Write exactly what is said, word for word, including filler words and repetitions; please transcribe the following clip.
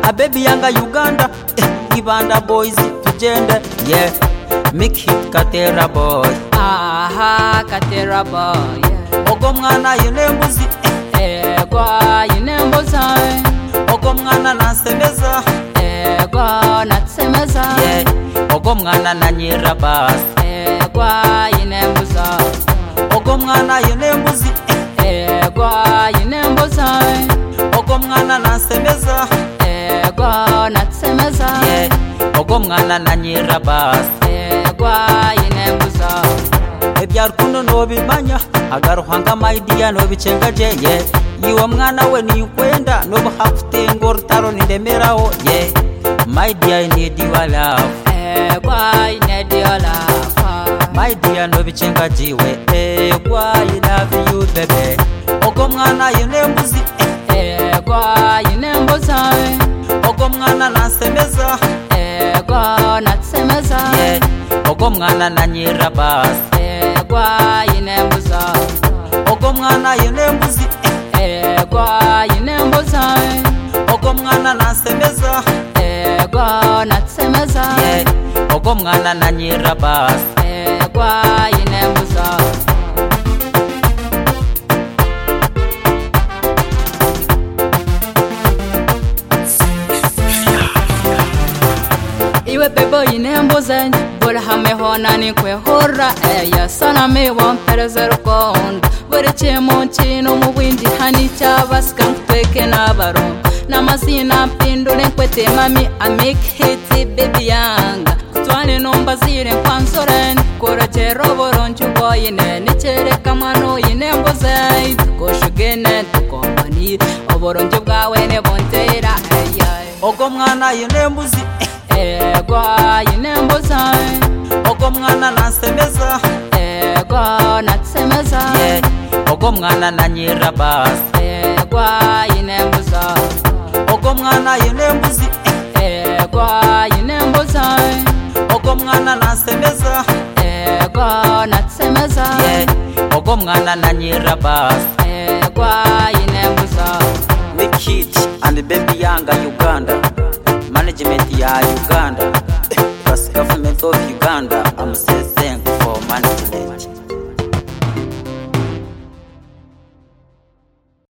a baby yanga Uganda, eh, Ibanda boys tugende, yeah. Make hit Katera boy, aha Katera boy, yeah. Ogo mwana yunembuzi, eh, gwa yunembuza, ogo mwana nasemeza, eh, gwa natsemeza, yeah. Ogo mwana nanyira bas, eh, gwa yunembuza, ogo mwana yunembuzi, eh, gwa yunembuza, ogo mwana nasemeza, eh, gwa natsemeza, yeah. Ogo mwana nanyira bas, eh, gwa yunembuza. Ebyarukundo nobimanya agaruhanga my dear nobichenga je, yeah. Iwa mwana we ni kwenda nobu hafute ngortaro nindemeraho, yeah. My dear I need your love, eh, gwa I need your love, my dear nobichenga jiwe, eh, gwa I love you baby. Ogo mwana yunembuzi, eh, gwa yunembuza, ogo mwana nasemeza, eh, gwa natsemeza, yeah. Ogo mwana nanyira bas, eh, gwa yunembuza, ogo mwana yunembuzi, eh, gwa yunembuza, ogo mwana nasemeza, eh, gwa natsemeza, yeah. Ogo mwana nanyira bas, eh, gwa yunembuza. Iwe bebo yunembuza, buri hamwe hona ni kwehora, eya sana me wampereza rukondo, buri chemo chino mu bwindi hani cyabasika tweke n'abarongo n'amazina mpindure nkwete mami I make hits baby yanga kutwane nomba zire kwansoreni korogero boronje boyine nicereka mano yunembuza tukoshugene tukombani oboronje bwawe ne bontera eya ogo mwana yunembuzi, eh, gwa yunembuza, ogo mwana nasemeza, eh, gwa natsemeza, yeah. Ogo mwana nanyira bas, eh, gwa yunembuza, ogo mwana yunembuzi, eh, gwa yunembuza, ogo mwana nasemeza, eh, gwa natsemeza, yeah. Ogo mwana nanyira bas, eh, gwa yunembuza. Make hit and baby yanga Uganda, management ya Uganda, plus government of Uganda, I'm saying thank for management.